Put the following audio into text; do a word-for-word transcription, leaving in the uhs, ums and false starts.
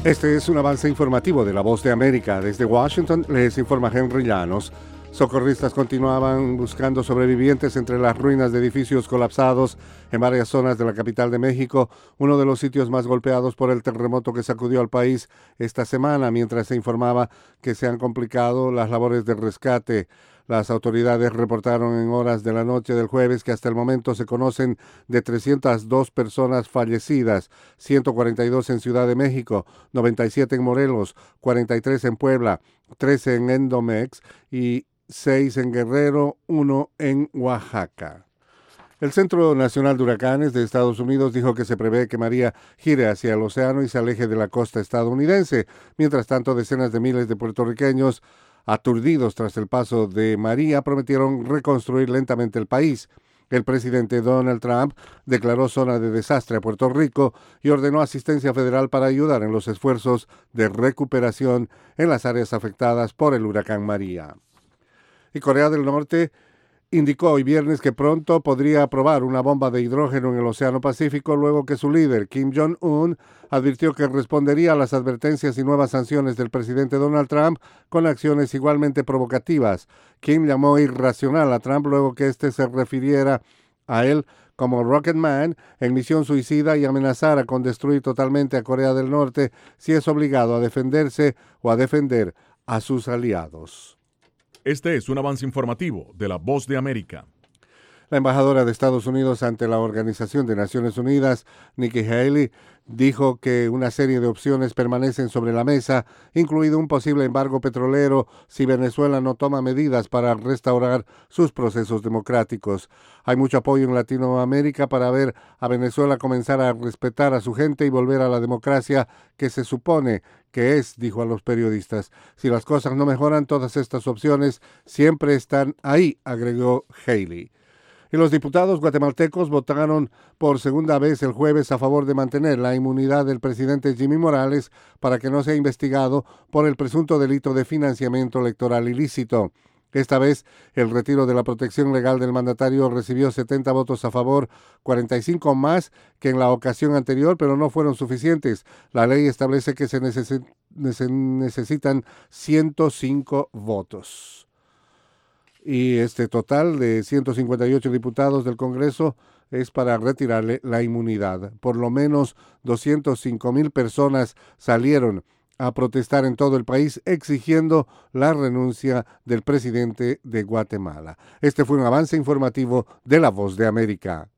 Este es un avance informativo de La Voz de América. Desde Washington les informa Henry Llanos. Socorristas continuaban buscando sobrevivientes entre las ruinas de edificios colapsados en varias zonas de la capital de México, uno de los sitios más golpeados por el terremoto que sacudió al país esta semana, mientras se informaba que se han complicado las labores de rescate. Las autoridades reportaron en horas de la noche del jueves que hasta el momento se conocen de trescientas dos personas fallecidas, ciento cuarenta y dos en Ciudad de México, noventa y siete en Morelos, cuarenta y tres en Puebla, trece en Endomex y seis en Guerrero, uno en Oaxaca. El Centro Nacional de Huracanes de Estados Unidos dijo que se prevé que María gire hacia el océano y se aleje de la costa estadounidense. Mientras tanto, decenas de miles de puertorriqueños aturdidos tras el paso de María prometieron reconstruir lentamente el país. El presidente Donald Trump declaró zona de desastre a Puerto Rico y ordenó asistencia federal para ayudar en los esfuerzos de recuperación en las áreas afectadas por el huracán María. Y Corea del Norte indicó hoy viernes que pronto podría probar una bomba de hidrógeno en el Océano Pacífico luego que su líder, Kim Jong-un, advirtió que respondería a las advertencias y nuevas sanciones del presidente Donald Trump con acciones igualmente provocativas. Kim llamó irracional a Trump luego que éste se refiriera a él como Rocket Man en misión suicida y amenazara con destruir totalmente a Corea del Norte si es obligado a defenderse o a defender a sus aliados. Este es un avance informativo de La Voz de América. La embajadora de Estados Unidos ante la Organización de Naciones Unidas, Nikki Haley, dijo que una serie de opciones permanecen sobre la mesa, incluido un posible embargo petrolero si Venezuela no toma medidas para restaurar sus procesos democráticos. Hay mucho apoyo en Latinoamérica para ver a Venezuela comenzar a respetar a su gente y volver a la democracia que se supone que es, dijo a los periodistas. Si las cosas no mejoran, todas estas opciones siempre están ahí, agregó Haley. Y los diputados guatemaltecos votaron por segunda vez el jueves a favor de mantener la inmunidad del presidente Jimmy Morales para que no sea investigado por el presunto delito de financiamiento electoral ilícito. Esta vez, el retiro de la protección legal del mandatario recibió setenta votos a favor, cuarenta y cinco más que en la ocasión anterior, pero no fueron suficientes. La ley establece que se neces- necesitan ciento cinco votos. Y este total de ciento cincuenta y ocho diputados del Congreso es para retirarle la inmunidad. Por lo menos doscientas cinco mil personas salieron a protestar en todo el país exigiendo la renuncia del presidente de Guatemala. Este fue un avance informativo de La Voz de América.